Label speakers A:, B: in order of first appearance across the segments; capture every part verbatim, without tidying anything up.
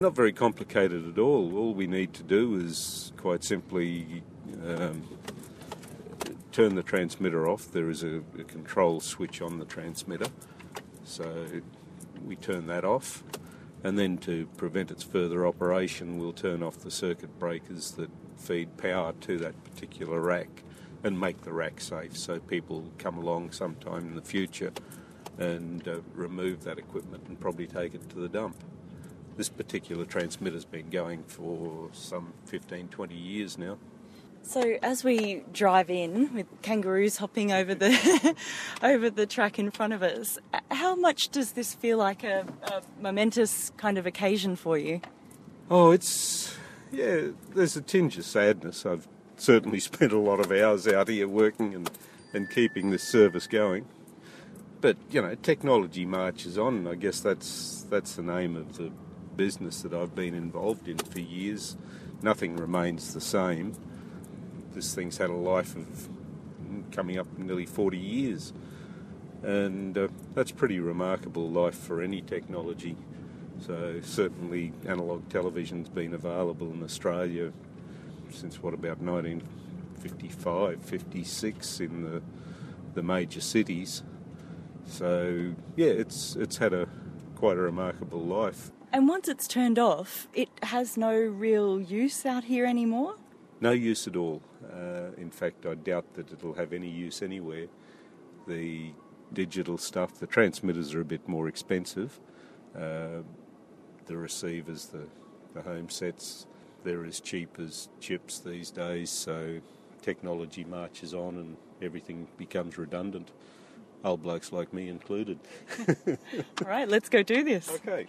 A: Not very complicated at all. All we need to do is quite simply um, turn the transmitter off. There is a, a control switch on the transmitter, so we turn that off, and then to prevent its further operation we'll turn off the circuit breakers that feed power to that particular rack and make the rack safe, so people come along sometime in the future and uh, remove that equipment and probably take it to the dump. This particular transmitter's been going for some fifteen, twenty years now.
B: So as we drive in with kangaroos hopping over the over the track in front of us, how much does this feel like a, a momentous kind of occasion for you?
A: Oh, it's, yeah, there's a tinge of sadness. I've certainly spent a lot of hours out here working and, and keeping this service going. But, you know, technology marches on. I guess that's that's the name of the business that I've been involved in for years. Nothing remains the same. This thing's had a life of coming up nearly forty years, and uh, that's pretty remarkable life for any technology. So certainly analogue television's been available in Australia since what, about nineteen fifty-five, fifty-six in the the major cities. So yeah, it's it's had a quite a remarkable life.
B: And once it's turned off, it has no real use out here anymore?
A: No use at all. Uh, in fact, I doubt that it'll have any use anywhere. The digital stuff, the transmitters are a bit more expensive. Uh, the receivers, the, the home sets, they're as cheap as chips these days, so technology marches on and everything becomes redundant. Old blokes like me included.
B: All right, let's go do this.
A: Okay.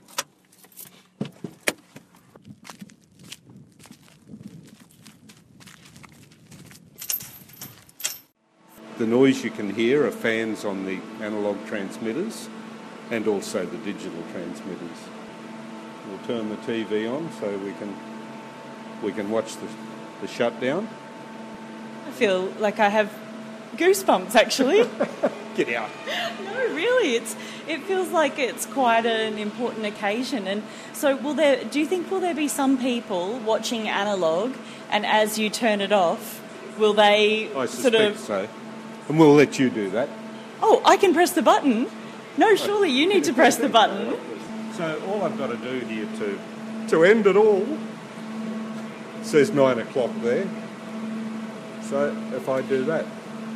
A: The noise you can hear are fans on the analogue transmitters and also the digital transmitters. We'll turn the T V on so we can we can watch the, the shutdown.
B: I feel like I have goosebumps, actually.
A: Get out.
B: No, really, it's it feels like it's quite an important occasion. And so, will there? Do you think will there be some people watching analogue, and as you turn it off, will they
A: I
B: sort of?
A: so. And we'll let you do that.
B: Oh, I can press the button? No, surely you need to press the button.
A: So all I've got to do here to to end it all, it says nine o'clock there. So if I do that.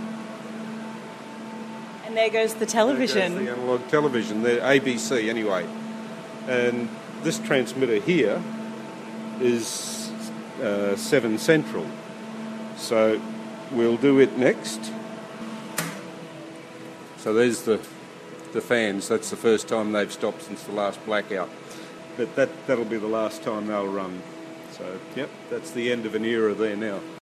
B: And there goes the television.
A: There goes the analogue television, the A B C anyway. And this transmitter here is uh, seven Central. So we'll do it next. So there's the the fans. That's the first time they've stopped since the last blackout. But that, that'll be the last time they'll run. So, yep, that's the end of an era there now.